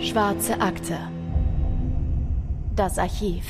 Schwarze Akte. Das Archiv.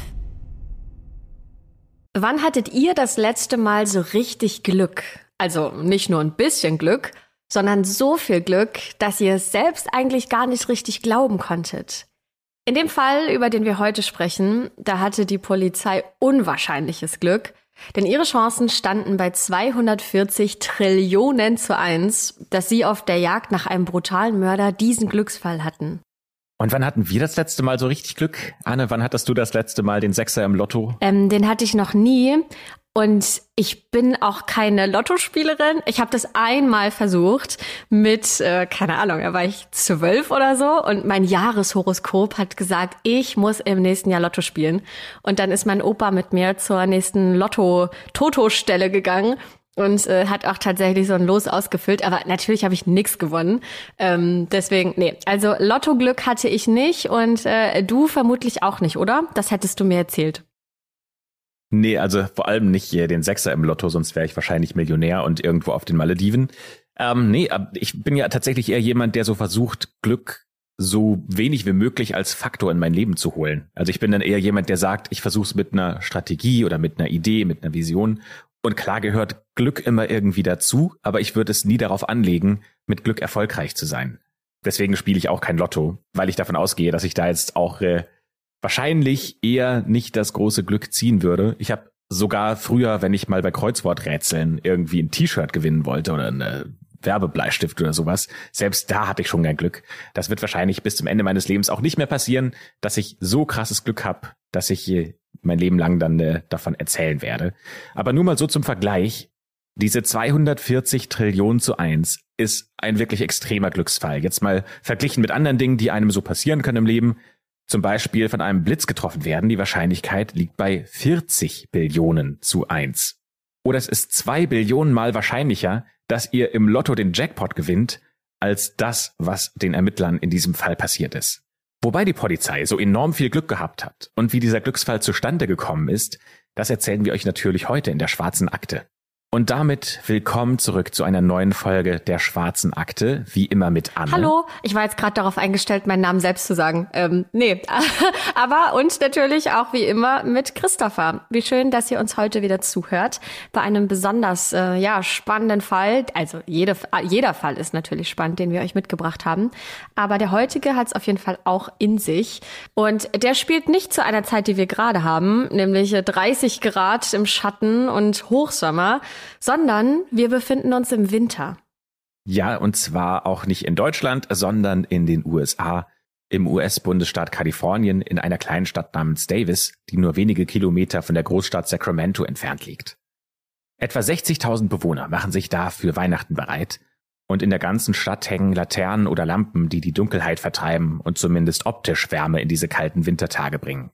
Wann hattet ihr das letzte Mal so richtig Glück? Also nicht nur ein bisschen Glück, sondern so viel Glück, dass ihr es selbst eigentlich gar nicht richtig glauben konntet. In dem Fall, über den wir heute sprechen, da hatte die Polizei unwahrscheinliches Glück, denn ihre Chancen standen bei 240 Trillionen zu 1, dass sie auf der Jagd nach einem brutalen Mörder diesen Glücksfall hatten. Und wann hatten wir das letzte Mal so richtig Glück? Anne, wann hattest du das letzte Mal den Sechser im Lotto? Den hatte ich noch nie. Und ich bin auch keine Lottospielerin. Ich habe das einmal versucht mit, keine Ahnung, da war ich 12 oder so. Und mein Jahreshoroskop hat gesagt, ich muss im nächsten Jahr Lotto spielen. Und dann ist mein Opa mit mir zur nächsten Lotto-Toto-Stelle gegangen. Und hat auch tatsächlich so ein Los ausgefüllt. Aber natürlich habe ich nichts gewonnen. Deswegen, nee. Also Lottoglück hatte ich nicht und du vermutlich auch nicht, oder? Das hättest du mir erzählt. Nee, also vor allem nicht den Sechser im Lotto, sonst wäre ich wahrscheinlich Millionär und irgendwo auf den Malediven. Ich bin ja tatsächlich eher jemand, der so versucht, Glück so wenig wie möglich als Faktor in mein Leben zu holen. Also ich bin dann eher jemand, der sagt, ich versuche es mit einer Strategie oder mit einer Idee, mit einer Vision. Und klar gehört Glück immer irgendwie dazu, aber ich würde es nie darauf anlegen, mit Glück erfolgreich zu sein. Deswegen spiele ich auch kein Lotto, weil ich davon ausgehe, dass ich da jetzt auch wahrscheinlich eher nicht das große Glück ziehen würde. Ich habe sogar früher, wenn ich mal bei Kreuzworträtseln irgendwie ein T-Shirt gewinnen wollte oder eine Werbebleistift oder sowas, selbst da hatte ich schon kein Glück. Das wird wahrscheinlich bis zum Ende meines Lebens auch nicht mehr passieren, dass ich so krasses Glück habe, dass ich mein Leben lang dann davon erzählen werde. Aber nur mal so zum Vergleich. Diese 240 Trillionen zu 1 ist ein wirklich extremer Glücksfall. Jetzt mal verglichen mit anderen Dingen, die einem so passieren können im Leben. Zum Beispiel von einem Blitz getroffen werden. Die Wahrscheinlichkeit liegt bei 40 Billionen zu 1. Oder es ist 2 Billionen Mal wahrscheinlicher, dass ihr im Lotto den Jackpot gewinnt, als das, was den Ermittlern in diesem Fall passiert ist. Wobei die Polizei so enorm viel Glück gehabt hat und wie dieser Glücksfall zustande gekommen ist, das erzählen wir euch natürlich heute in der Schwarzen Akte. Und damit willkommen zurück zu einer neuen Folge der Schwarzen Akte, wie immer mit Anne. Hallo, ich war jetzt gerade darauf eingestellt, meinen Namen selbst zu sagen. Nee, aber und natürlich auch wie immer mit Christopher. Wie schön, dass ihr uns heute wieder zuhört bei einem besonders spannenden Fall. Also jeder Fall ist natürlich spannend, den wir euch mitgebracht haben. Aber der heutige hat es auf jeden Fall auch in sich. Und der spielt nicht zu einer Zeit, die wir gerade haben, nämlich 30 Grad im Schatten und Hochsommer, sondern wir befinden uns im Winter. Ja, und zwar auch nicht in Deutschland, sondern in den USA, im US-Bundesstaat Kalifornien, in einer kleinen Stadt namens Davis, die nur wenige Kilometer von der Großstadt Sacramento entfernt liegt. Etwa 60.000 Bewohner machen sich da für Weihnachten bereit und in der ganzen Stadt hängen Laternen oder Lampen, die die Dunkelheit vertreiben und zumindest optisch Wärme in diese kalten Wintertage bringen.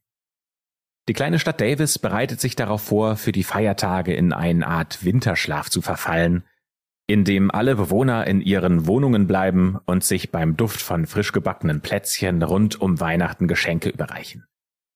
Die kleine Stadt Davis bereitet sich darauf vor, für die Feiertage in eine Art Winterschlaf zu verfallen, in dem alle Bewohner in ihren Wohnungen bleiben und sich beim Duft von frisch gebackenen Plätzchen rund um Weihnachten Geschenke überreichen.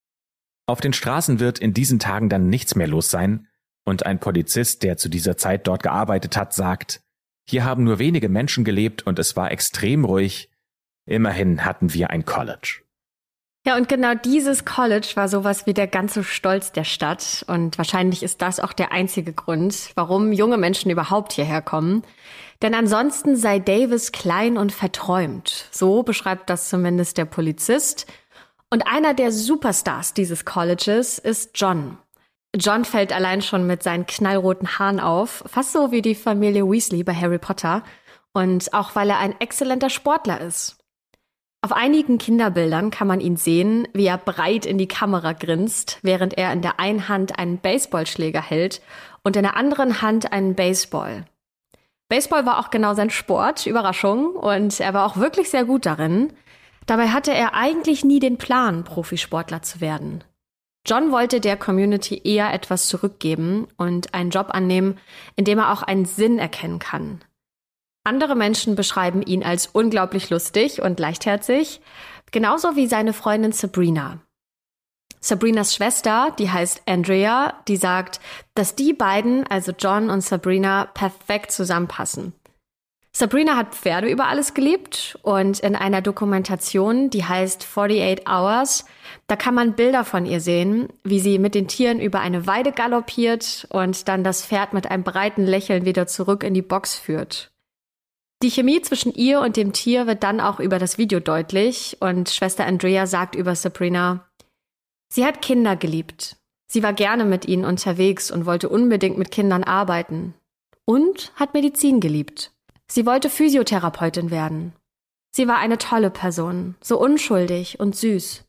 Auf den Straßen wird in diesen Tagen dann nichts mehr los sein und ein Polizist, der zu dieser Zeit dort gearbeitet hat, sagt, hier haben nur wenige Menschen gelebt und es war extrem ruhig, immerhin hatten wir ein College. Ja, und genau dieses College war sowas wie der ganze Stolz der Stadt. Und wahrscheinlich ist das auch der einzige Grund, warum junge Menschen überhaupt hierher kommen. Denn ansonsten sei Davis klein und verträumt. So beschreibt das zumindest der Polizist. Und einer der Superstars dieses Colleges ist John. John fällt allein schon mit seinen knallroten Haaren auf, fast so wie die Familie Weasley bei Harry Potter. Und auch weil er ein exzellenter Sportler ist. Auf einigen Kinderbildern kann man ihn sehen, wie er breit in die Kamera grinst, während er in der einen Hand einen Baseballschläger hält und in der anderen Hand einen Baseball. Baseball war auch genau sein Sport, Überraschung, und er war auch wirklich sehr gut darin. Dabei hatte er eigentlich nie den Plan, Profisportler zu werden. John wollte der Community eher etwas zurückgeben und einen Job annehmen, in dem er auch einen Sinn erkennen kann. Andere Menschen beschreiben ihn als unglaublich lustig und leichtherzig, genauso wie seine Freundin Sabrina. Sabrinas Schwester, die heißt Andrea, die sagt, dass die beiden, also John und Sabrina, perfekt zusammenpassen. Sabrina hat Pferde über alles geliebt und in einer Dokumentation, die heißt 48 Hours, da kann man Bilder von ihr sehen, wie sie mit den Tieren über eine Weide galoppiert und dann das Pferd mit einem breiten Lächeln wieder zurück in die Box führt. Die Chemie zwischen ihr und dem Tier wird dann auch über das Video deutlich und Schwester Andrea sagt über Sabrina: Sie hat Kinder geliebt. Sie war gerne mit ihnen unterwegs und wollte unbedingt mit Kindern arbeiten. Und hat Medizin geliebt. Sie wollte Physiotherapeutin werden. Sie war eine tolle Person, so unschuldig und süß.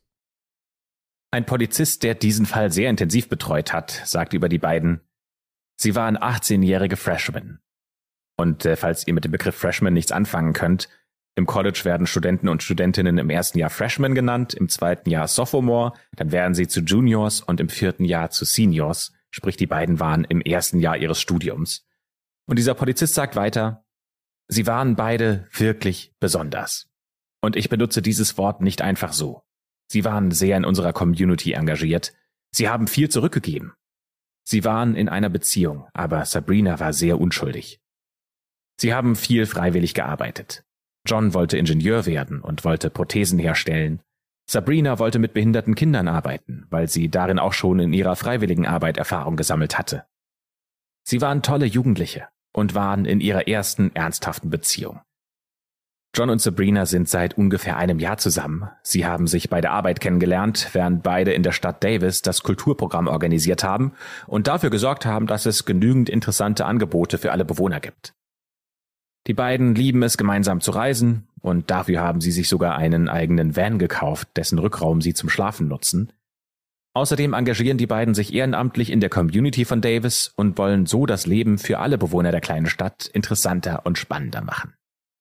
Ein Polizist, der diesen Fall sehr intensiv betreut hat, sagt über die beiden: Sie waren 18-jährige Freshmen. Und falls ihr mit dem Begriff Freshman nichts anfangen könnt, im College werden Studenten und Studentinnen im ersten Jahr Freshmen genannt, im zweiten Jahr Sophomore, dann werden sie zu Juniors und im vierten Jahr zu Seniors, sprich die beiden waren im ersten Jahr ihres Studiums. Und dieser Polizist sagt weiter: Sie waren beide wirklich besonders. Und ich benutze dieses Wort nicht einfach so. Sie waren sehr in unserer Community engagiert. Sie haben viel zurückgegeben. Sie waren in einer Beziehung, aber Sabrina war sehr unschuldig. Sie haben viel freiwillig gearbeitet. John wollte Ingenieur werden und wollte Prothesen herstellen. Sabrina wollte mit behinderten Kindern arbeiten, weil sie darin auch schon in ihrer freiwilligen Arbeit Erfahrung gesammelt hatte. Sie waren tolle Jugendliche und waren in ihrer ersten ernsthaften Beziehung. John und Sabrina sind seit ungefähr einem Jahr zusammen. Sie haben sich bei der Arbeit kennengelernt, während beide in der Stadt Davis das Kulturprogramm organisiert haben und dafür gesorgt haben, dass es genügend interessante Angebote für alle Bewohner gibt. Die beiden lieben es, gemeinsam zu reisen, und dafür haben sie sich sogar einen eigenen Van gekauft, dessen Rückraum sie zum Schlafen nutzen. Außerdem engagieren die beiden sich ehrenamtlich in der Community von Davis und wollen so das Leben für alle Bewohner der kleinen Stadt interessanter und spannender machen.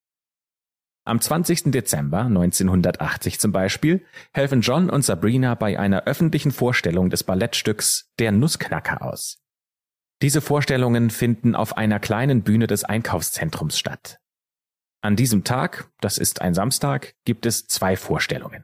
Am 20. Dezember 1980 zum Beispiel helfen John und Sabrina bei einer öffentlichen Vorstellung des Ballettstücks Der Nussknacker aus. Diese Vorstellungen finden auf einer kleinen Bühne des Einkaufszentrums statt. An diesem Tag, das ist ein Samstag, gibt es 2 Vorstellungen.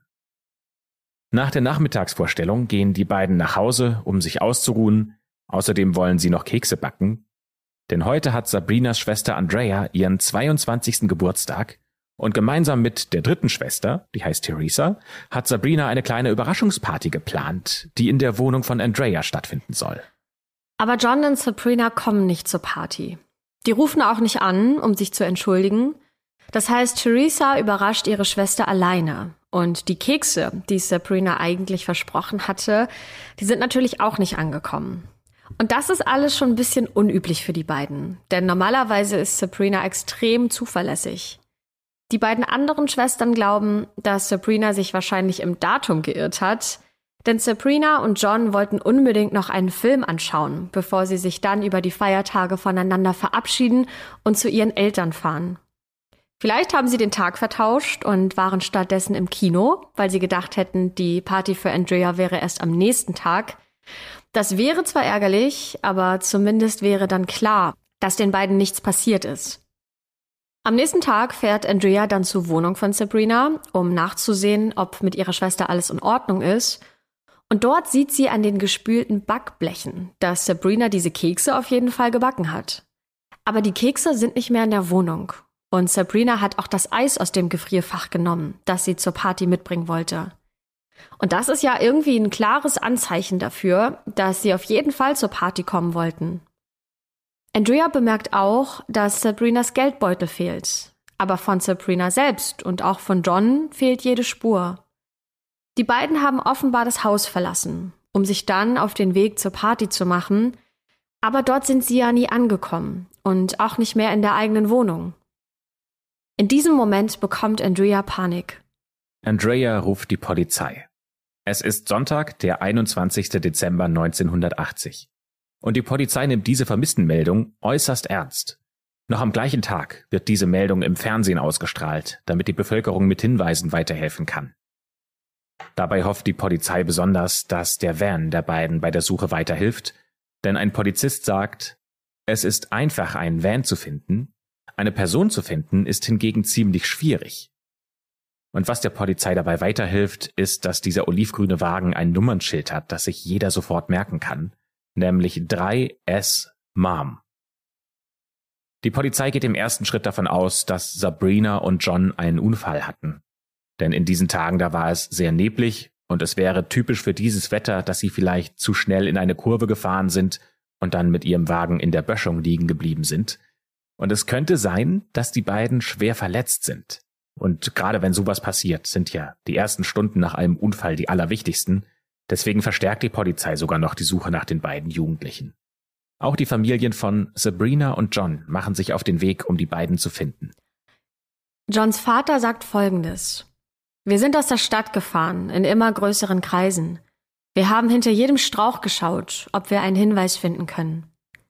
Nach der Nachmittagsvorstellung gehen die beiden nach Hause, um sich auszuruhen. Außerdem wollen sie noch Kekse backen. Denn heute hat Sabrinas Schwester Andrea ihren 22. Geburtstag und gemeinsam mit der dritten Schwester, die heißt Teresa, hat Sabrina eine kleine Überraschungsparty geplant, die in der Wohnung von Andrea stattfinden soll. Aber John und Sabrina kommen nicht zur Party. Die rufen auch nicht an, um sich zu entschuldigen. Das heißt, Teresa überrascht ihre Schwester alleine. Und die Kekse, die Sabrina eigentlich versprochen hatte, die sind natürlich auch nicht angekommen. Und das ist alles schon ein bisschen unüblich für die beiden. Denn normalerweise ist Sabrina extrem zuverlässig. Die beiden anderen Schwestern glauben, dass Sabrina sich wahrscheinlich im Datum geirrt hat. Denn Sabrina und John wollten unbedingt noch einen Film anschauen, bevor sie sich dann über die Feiertage voneinander verabschieden und zu ihren Eltern fahren. Vielleicht haben sie den Tag vertauscht und waren stattdessen im Kino, weil sie gedacht hätten, die Party für Andrea wäre erst am nächsten Tag. Das wäre zwar ärgerlich, aber zumindest wäre dann klar, dass den beiden nichts passiert ist. Am nächsten Tag fährt Andrea dann zur Wohnung von Sabrina, um nachzusehen, ob mit ihrer Schwester alles in Ordnung ist. Und dort sieht sie an den gespülten Backblechen, dass Sabrina diese Kekse auf jeden Fall gebacken hat. Aber die Kekse sind nicht mehr in der Wohnung. Und Sabrina hat auch das Eis aus dem Gefrierfach genommen, das sie zur Party mitbringen wollte. Und das ist ja irgendwie ein klares Anzeichen dafür, dass sie auf jeden Fall zur Party kommen wollten. Andrea bemerkt auch, dass Sabrinas Geldbeutel fehlt. Aber von Sabrina selbst und auch von John fehlt jede Spur. Die beiden haben offenbar das Haus verlassen, um sich dann auf den Weg zur Party zu machen, aber dort sind sie ja nie angekommen und auch nicht mehr in der eigenen Wohnung. In diesem Moment bekommt Andrea Panik. Andrea ruft die Polizei. Es ist Sonntag, der 21. Dezember 1980. Und die Polizei nimmt diese Vermisstenmeldung äußerst ernst. Noch am gleichen Tag wird diese Meldung im Fernsehen ausgestrahlt, damit die Bevölkerung mit Hinweisen weiterhelfen kann. Dabei hofft die Polizei besonders, dass der Van der beiden bei der Suche weiterhilft, denn ein Polizist sagt, es ist einfach, einen Van zu finden, eine Person zu finden ist hingegen ziemlich schwierig. Und was der Polizei dabei weiterhilft, ist, dass dieser olivgrüne Wagen ein Nummernschild hat, das sich jeder sofort merken kann, nämlich 3S Mom. Die Polizei geht im ersten Schritt davon aus, dass Sabrina und John einen Unfall hatten. Denn in diesen Tagen, da war es sehr neblig und es wäre typisch für dieses Wetter, dass sie vielleicht zu schnell in eine Kurve gefahren sind und dann mit ihrem Wagen in der Böschung liegen geblieben sind. Und es könnte sein, dass die beiden schwer verletzt sind. Und gerade wenn sowas passiert, sind ja die ersten Stunden nach einem Unfall die allerwichtigsten. Deswegen verstärkt die Polizei sogar noch die Suche nach den beiden Jugendlichen. Auch die Familien von Sabrina und John machen sich auf den Weg, um die beiden zu finden. Johns Vater sagt Folgendes: Wir sind aus der Stadt gefahren, in immer größeren Kreisen. Wir haben hinter jedem Strauch geschaut, ob wir einen Hinweis finden können.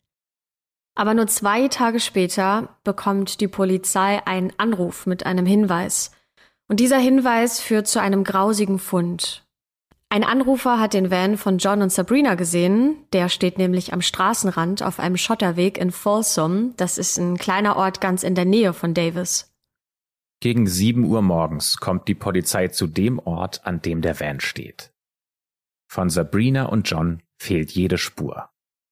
Aber nur 2 Tage später bekommt die Polizei einen Anruf mit einem Hinweis. Und dieser Hinweis führt zu einem grausigen Fund. Ein Anrufer hat den Van von John und Sabrina gesehen. Der steht nämlich am Straßenrand auf einem Schotterweg in Folsom. Das ist ein kleiner Ort ganz in der Nähe von Davis. Gegen 7 Uhr morgens kommt die Polizei zu dem Ort, an dem der Van steht. Von Sabrina und John fehlt jede Spur.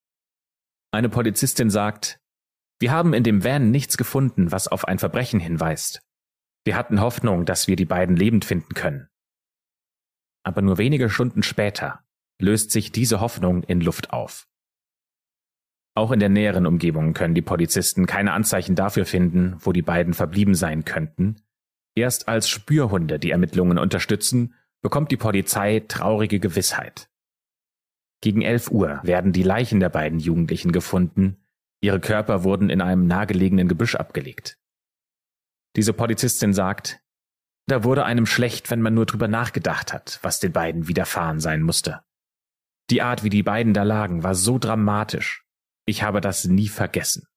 Eine Polizistin sagt: Wir haben in dem Van nichts gefunden, was auf ein Verbrechen hinweist. Wir hatten Hoffnung, dass wir die beiden lebend finden können. Aber nur wenige Stunden später löst sich diese Hoffnung in Luft auf. Auch in der näheren Umgebung können die Polizisten keine Anzeichen dafür finden, wo die beiden verblieben sein könnten. Erst als Spürhunde die Ermittlungen unterstützen, bekommt die Polizei traurige Gewissheit. Gegen 11 Uhr werden die Leichen der beiden Jugendlichen gefunden. Ihre Körper wurden in einem nahegelegenen Gebüsch abgelegt. Diese Polizistin sagt: Da wurde einem schlecht, wenn man nur drüber nachgedacht hat, was den beiden widerfahren sein musste. Die Art, wie die beiden da lagen, war so dramatisch. Ich habe das nie vergessen.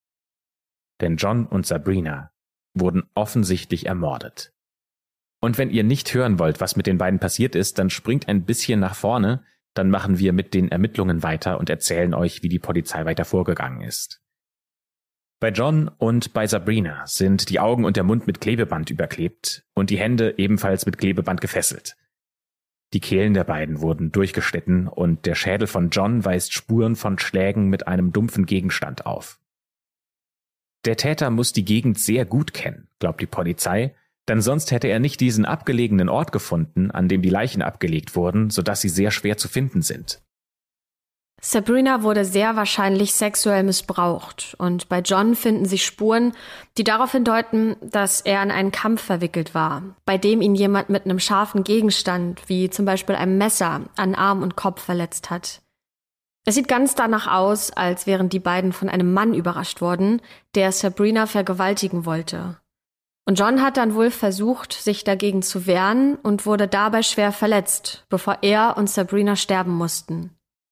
Denn John und Sabrina wurden offensichtlich ermordet. Und wenn ihr nicht hören wollt, was mit den beiden passiert ist, dann springt ein bisschen nach vorne, dann machen wir mit den Ermittlungen weiter und erzählen euch, wie die Polizei weiter vorgegangen ist. Bei John und bei Sabrina sind die Augen und der Mund mit Klebeband überklebt und die Hände ebenfalls mit Klebeband gefesselt. Die Kehlen der beiden wurden durchgeschnitten und der Schädel von John weist Spuren von Schlägen mit einem dumpfen Gegenstand auf. Der Täter muss die Gegend sehr gut kennen, glaubt die Polizei, denn sonst hätte er nicht diesen abgelegenen Ort gefunden, an dem die Leichen abgelegt wurden, sodass sie sehr schwer zu finden sind. Sabrina wurde sehr wahrscheinlich sexuell missbraucht und bei John finden sich Spuren, die darauf hindeuten, dass er in einen Kampf verwickelt war, bei dem ihn jemand mit einem scharfen Gegenstand, wie zum Beispiel einem Messer, an Arm und Kopf verletzt hat. Es sieht ganz danach aus, als wären die beiden von einem Mann überrascht worden, der Sabrina vergewaltigen wollte. Und John hat dann wohl versucht, sich dagegen zu wehren und wurde dabei schwer verletzt, bevor er und Sabrina sterben mussten.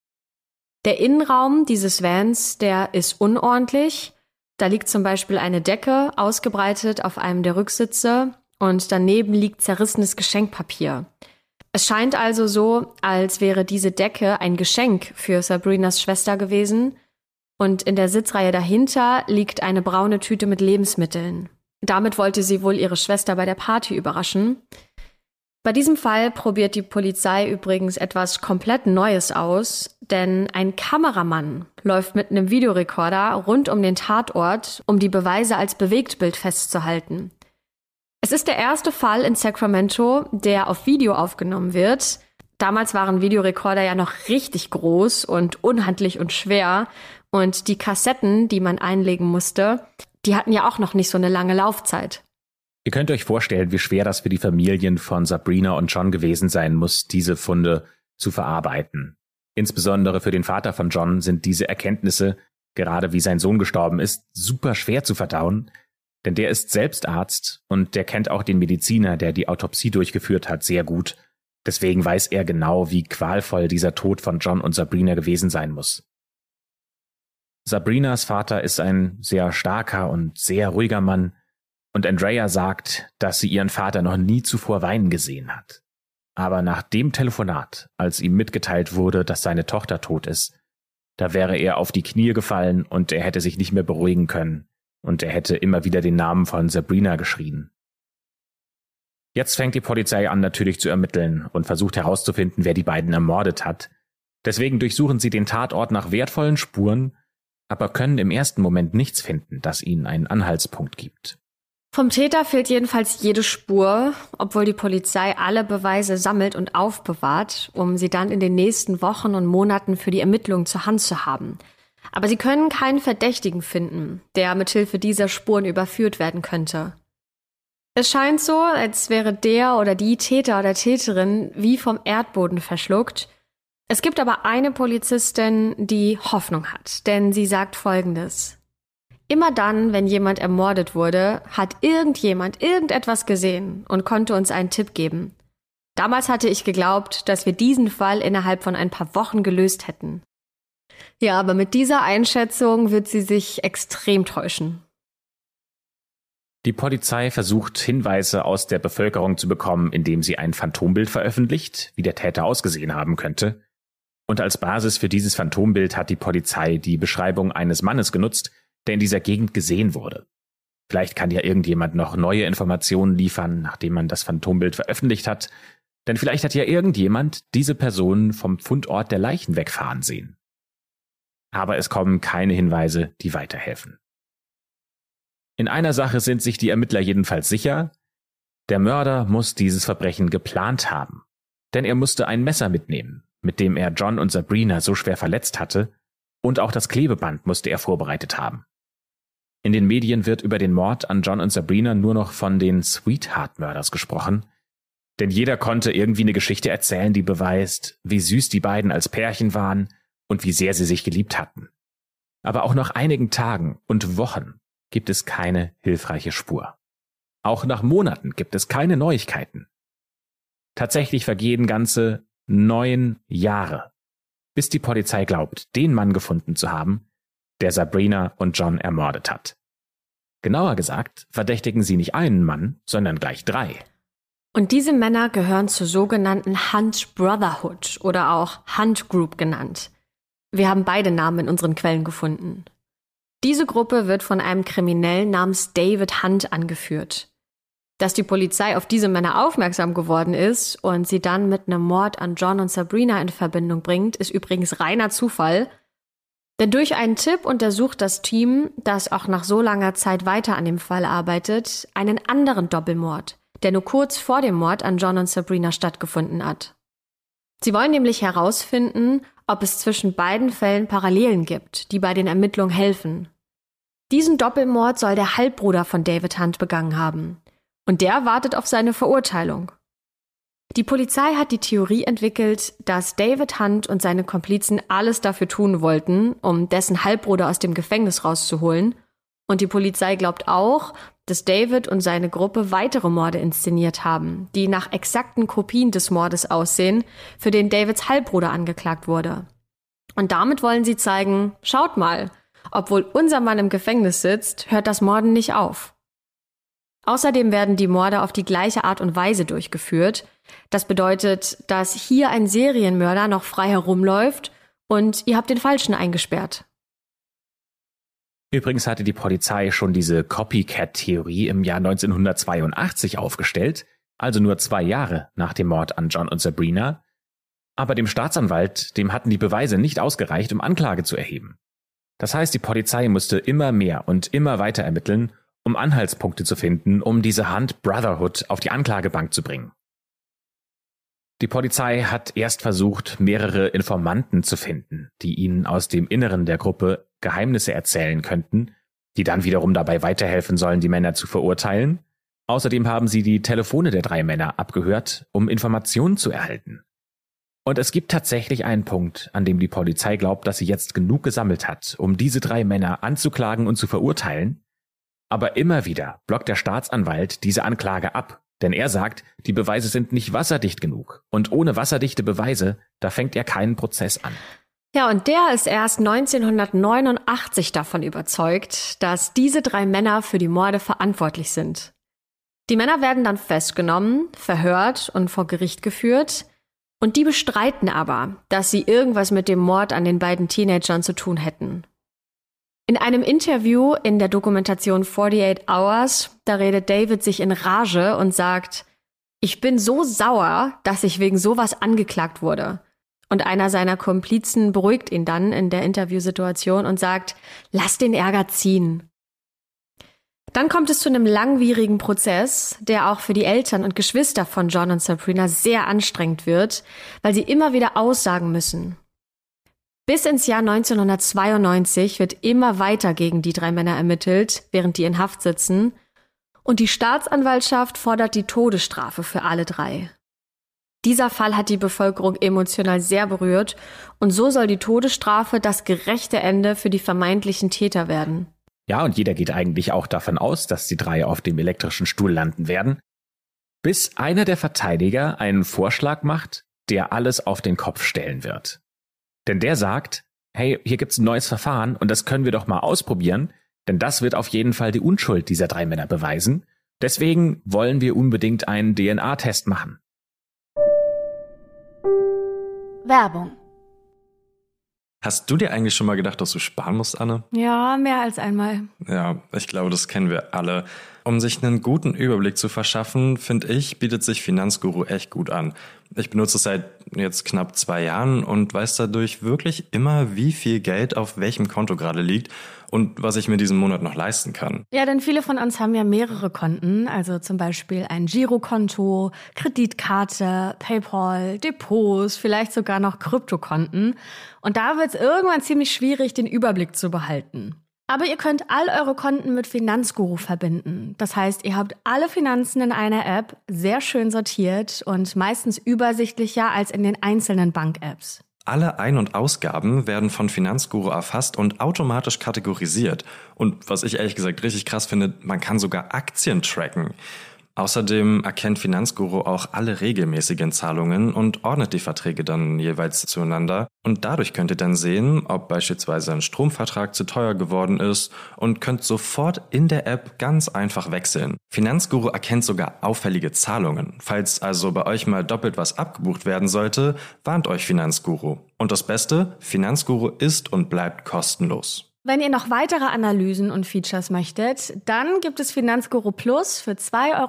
Der Innenraum dieses Vans, der ist unordentlich. Da liegt zum Beispiel eine Decke ausgebreitet auf einem der Rücksitze und daneben liegt zerrissenes Geschenkpapier. Es scheint also so, als wäre diese Decke ein Geschenk für Sabrinas Schwester gewesen und in der Sitzreihe dahinter liegt eine braune Tüte mit Lebensmitteln. Damit wollte sie wohl ihre Schwester bei der Party überraschen. Bei diesem Fall probiert die Polizei übrigens etwas komplett Neues aus, denn ein Kameramann läuft mit einem Videorekorder rund um den Tatort, um die Beweise als Bewegtbild festzuhalten. Es ist der erste Fall in Sacramento, der auf Video aufgenommen wird. Damals waren Videorekorder ja noch richtig groß und unhandlich und schwer und die Kassetten, die man einlegen musste, die hatten ja auch noch nicht so eine lange Laufzeit. Ihr könnt euch vorstellen, wie schwer das für die Familien von Sabrina und John gewesen sein muss, diese Funde zu verarbeiten. Insbesondere für den Vater von John sind diese Erkenntnisse, gerade wie sein Sohn gestorben ist, super schwer zu verdauen, denn der ist selbst Arzt und der kennt auch den Mediziner, der die Autopsie durchgeführt hat, sehr gut. Deswegen weiß er genau, wie qualvoll dieser Tod von John und Sabrina gewesen sein muss. Sabrinas Vater ist ein sehr starker und sehr ruhiger Mann, und Andrea sagt, dass sie ihren Vater noch nie zuvor weinen gesehen hat. Aber nach dem Telefonat, als ihm mitgeteilt wurde, dass seine Tochter tot ist, da wäre er auf die Knie gefallen und er hätte sich nicht mehr beruhigen können und er hätte immer wieder den Namen von Sabrina geschrien. Jetzt fängt die Polizei an, natürlich zu ermitteln und versucht herauszufinden, wer die beiden ermordet hat. Deswegen durchsuchen sie den Tatort nach wertvollen Spuren aber können im ersten Moment nichts finden, das ihnen einen Anhaltspunkt gibt. Vom Täter fehlt jedenfalls jede Spur, obwohl die Polizei alle Beweise sammelt und aufbewahrt, um sie dann in den nächsten Wochen und Monaten für die Ermittlungen zur Hand zu haben. Aber sie können keinen Verdächtigen finden, der mithilfe dieser Spuren überführt werden könnte. Es scheint so, als wäre der oder die Täter oder Täterin wie vom Erdboden verschluckt. Es gibt aber eine Polizistin, die Hoffnung hat, denn sie sagt Folgendes: Immer dann, wenn jemand ermordet wurde, hat irgendjemand irgendetwas gesehen und konnte uns einen Tipp geben. Damals hatte ich geglaubt, dass wir diesen Fall innerhalb von ein paar Wochen gelöst hätten. Ja, aber mit dieser Einschätzung wird sie sich extrem täuschen. Die Polizei versucht, Hinweise aus der Bevölkerung zu bekommen, indem sie ein Phantombild veröffentlicht, wie der Täter ausgesehen haben könnte. Und als Basis für dieses Phantombild hat die Polizei die Beschreibung eines Mannes genutzt, der in dieser Gegend gesehen wurde. Vielleicht kann ja irgendjemand noch neue Informationen liefern, nachdem man das Phantombild veröffentlicht hat, denn vielleicht hat ja irgendjemand diese Person vom Fundort der Leichen wegfahren sehen. Aber es kommen keine Hinweise, die weiterhelfen. In einer Sache sind sich die Ermittler jedenfalls sicher: Der Mörder muss dieses Verbrechen geplant haben, denn er musste ein Messer mitnehmen, mit dem er John und Sabrina so schwer verletzt hatte, und auch das Klebeband musste er vorbereitet haben. In den Medien wird über den Mord an John und Sabrina nur noch von den Sweetheart Murders gesprochen, denn jeder konnte irgendwie eine Geschichte erzählen, die beweist, wie süß die beiden als Pärchen waren und wie sehr sie sich geliebt hatten. Aber auch nach einigen Tagen und Wochen gibt es keine hilfreiche Spur. Auch nach Monaten gibt es keine Neuigkeiten. Tatsächlich vergehen ganze 9 Jahre, bis die Polizei glaubt, den Mann gefunden zu haben, der Sabrina und John ermordet hat. Genauer gesagt, verdächtigen sie nicht einen Mann, sondern gleich 3. Und diese Männer gehören zur sogenannten Hunt Brotherhood oder auch Hunt Group genannt. Wir haben beide Namen in unseren Quellen gefunden. Diese Gruppe wird von einem Kriminellen namens David Hunt angeführt. Dass die Polizei auf diese Männer aufmerksam geworden ist und sie dann mit einem Mord an John und Sabrina in Verbindung bringt, ist übrigens reiner Zufall. Denn durch einen Tipp untersucht das Team, das auch nach so langer Zeit weiter an dem Fall arbeitet, einen anderen Doppelmord, der nur kurz vor dem Mord an John und Sabrina stattgefunden hat. Sie wollen nämlich herausfinden, ob es zwischen beiden Fällen Parallelen gibt, die bei den Ermittlungen helfen. Diesen Doppelmord soll der Halbbruder von David Hunt begangen haben. Und der wartet auf seine Verurteilung. Die Polizei hat die Theorie entwickelt, dass David Hunt und seine Komplizen alles dafür tun wollten, um dessen Halbbruder aus dem Gefängnis rauszuholen. Und die Polizei glaubt auch, dass David und seine Gruppe weitere Morde inszeniert haben, die nach exakten Kopien des Mordes aussehen, für den Davids Halbbruder angeklagt wurde. Und damit wollen sie zeigen: Schaut mal, obwohl unser Mann im Gefängnis sitzt, hört das Morden nicht auf. Außerdem werden die Morde auf die gleiche Art und Weise durchgeführt. Das bedeutet, dass hier ein Serienmörder noch frei herumläuft und ihr habt den Falschen eingesperrt. Übrigens hatte die Polizei schon diese Copycat-Theorie im Jahr 1982 aufgestellt, also nur 2 Jahre nach dem Mord an John und Sabrina. Aber dem Staatsanwalt, dem hatten die Beweise nicht ausgereicht, um Anklage zu erheben. Das heißt, die Polizei musste immer mehr und immer weiter ermitteln, um Anhaltspunkte zu finden, um diese Hunt Brotherhood auf die Anklagebank zu bringen. Die Polizei hat erst versucht, mehrere Informanten zu finden, die ihnen aus dem Inneren der Gruppe Geheimnisse erzählen könnten, die dann wiederum dabei weiterhelfen sollen, die Männer zu verurteilen. Außerdem haben sie die Telefone der 3 Männer abgehört, um Informationen zu erhalten. Und es gibt tatsächlich einen Punkt, an dem die Polizei glaubt, dass sie jetzt genug gesammelt hat, um diese 3 Männer anzuklagen und zu verurteilen. Aber immer wieder blockt der Staatsanwalt diese Anklage ab, denn er sagt, die Beweise sind nicht wasserdicht genug. Und ohne wasserdichte Beweise, da fängt er keinen Prozess an. Ja, und der ist erst 1989 davon überzeugt, dass diese 3 Männer für die Morde verantwortlich sind. Die Männer werden dann festgenommen, verhört und vor Gericht geführt. Und die bestreiten aber, dass sie irgendwas mit dem Mord an den beiden Teenagern zu tun hätten. In einem Interview in der Dokumentation 48 Hours, da redet David sich in Rage und sagt: Ich bin so sauer, dass ich wegen sowas angeklagt wurde. Und einer seiner Komplizen beruhigt ihn dann in der Interviewsituation und sagt, lass den Ärger ziehen. Dann kommt es zu einem langwierigen Prozess, der auch für die Eltern und Geschwister von John und Sabrina sehr anstrengend wird, weil sie immer wieder aussagen müssen. Bis ins Jahr 1992 wird immer weiter gegen die 3 Männer ermittelt, während die in Haft sitzen. Und die Staatsanwaltschaft fordert die Todesstrafe für alle 3. Dieser Fall hat die Bevölkerung emotional sehr berührt und so soll die Todesstrafe das gerechte Ende für die vermeintlichen Täter werden. Ja, und jeder geht eigentlich auch davon aus, dass die 3 auf dem elektrischen Stuhl landen werden, bis einer der Verteidiger einen Vorschlag macht, der alles auf den Kopf stellen wird. Denn der sagt, hey, hier gibt's ein neues Verfahren und das können wir doch mal ausprobieren, denn das wird auf jeden Fall die Unschuld dieser 3 Männer beweisen. Deswegen wollen wir unbedingt einen DNA-Test machen. Werbung. Hast du dir eigentlich schon mal gedacht, dass du sparen musst, Anne? Ja, mehr als einmal. Ja, ich glaube, das kennen wir alle. Um sich einen guten Überblick zu verschaffen, finde ich, bietet sich Finanzguru echt gut an. Ich benutze es seit jetzt knapp 2 Jahren und weiß dadurch wirklich immer, wie viel Geld auf welchem Konto gerade liegt und was ich mir diesen Monat noch leisten kann. Ja, denn viele von uns haben ja mehrere Konten, also zum Beispiel ein Girokonto, Kreditkarte, PayPal, Depots, vielleicht sogar noch Kryptokonten. Und da wird es irgendwann ziemlich schwierig, den Überblick zu behalten. Aber ihr könnt all eure Konten mit Finanzguru verbinden. Das heißt, ihr habt alle Finanzen in einer App, sehr schön sortiert und meistens übersichtlicher als in den einzelnen Bank-Apps. Alle Ein- und Ausgaben werden von Finanzguru erfasst und automatisch kategorisiert. Und was ich ehrlich gesagt richtig krass finde, man kann sogar Aktien tracken. Außerdem erkennt Finanzguru auch alle regelmäßigen Zahlungen und ordnet die Verträge dann jeweils zueinander. Und dadurch könnt ihr dann sehen, ob beispielsweise ein Stromvertrag zu teuer geworden ist und könnt sofort in der App ganz einfach wechseln. Finanzguru erkennt sogar auffällige Zahlungen. Falls also bei euch mal doppelt was abgebucht werden sollte, warnt euch Finanzguru. Und das Beste, Finanzguru ist und bleibt kostenlos. Wenn ihr noch weitere Analysen und Features möchtet, dann gibt es Finanzguru Plus für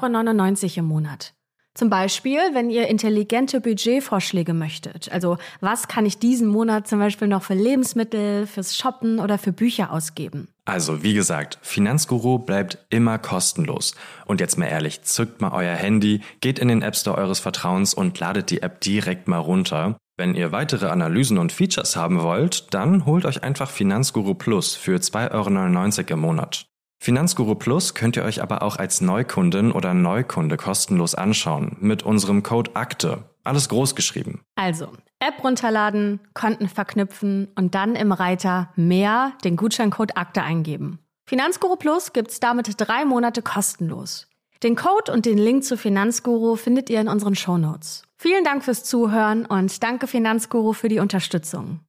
2,99 € im Monat. Zum Beispiel, wenn ihr intelligente Budgetvorschläge möchtet. Also, was kann ich diesen Monat zum Beispiel noch für Lebensmittel, fürs Shoppen oder für Bücher ausgeben? Also, wie gesagt, Finanzguru bleibt immer kostenlos. Und jetzt mal ehrlich, zückt mal euer Handy, geht in den App Store eures Vertrauens und ladet die App direkt mal runter. Wenn ihr weitere Analysen und Features haben wollt, dann holt euch einfach Finanzguru Plus für 2,99 € im Monat. Finanzguru Plus könnt ihr euch aber auch als Neukundin oder Neukunde kostenlos anschauen mit unserem Code AKTE. Alles groß geschrieben. Also, App runterladen, Konten verknüpfen und dann im Reiter Mehr den Gutscheincode AKTE eingeben. Finanzguru Plus gibt's damit 3 Monate kostenlos. Den Code und den Link zu Finanzguru findet ihr in unseren Shownotes. Vielen Dank fürs Zuhören und danke Finanzguru für die Unterstützung.